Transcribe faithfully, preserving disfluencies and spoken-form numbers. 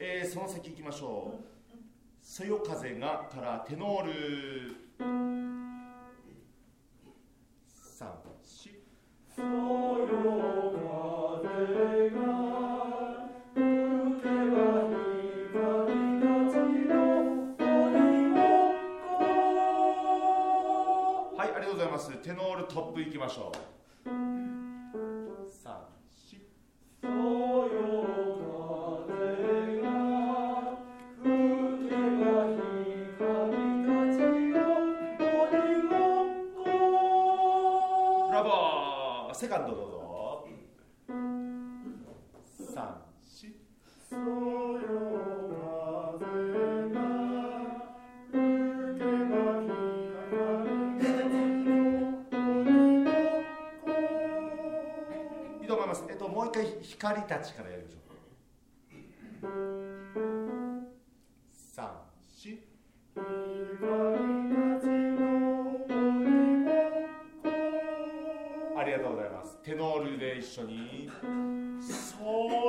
えー、その先行きましょう。そよ風がからテノールさん、しそよ風が吹けば光が月の鬼ごっこ。 はい、ありがとうございます。テノールトップ行きましょう。さん、しそよ風が吹けば光が月の鬼ごっこ。 ブラボー。セカンドどうぞ。さん、しそよ風が吹けば光が月の鬼ごっこ。 いいと思います。えっともう一回光たちからやりましょう。さん、し光が月の鬼ごっこ。 ありがとうございます。テノールで一緒にそう